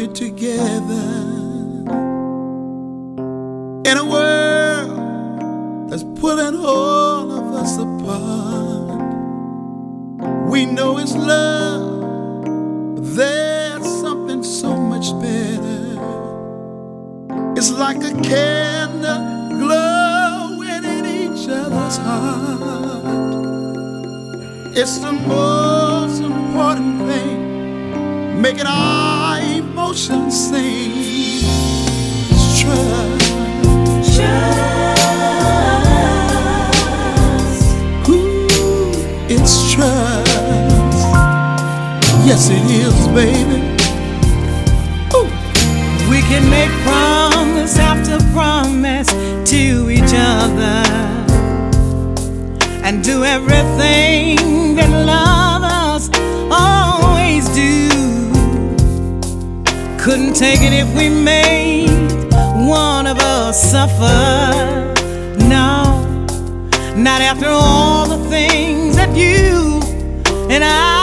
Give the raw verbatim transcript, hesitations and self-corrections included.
happy together in a world that's pulling all of us apart. We know it's love, but there's something so much better. It's like a candle glowing in each other's heart. It's the most important thing, making our emotions sing. It's trust. Trust. Ooh, it's trust. Yes, it is, baby. Ooh. We can make promise after promise to each other and do everything that lovers always do. Couldn't take it if we made one of us suffer. No, not after all the things that you and I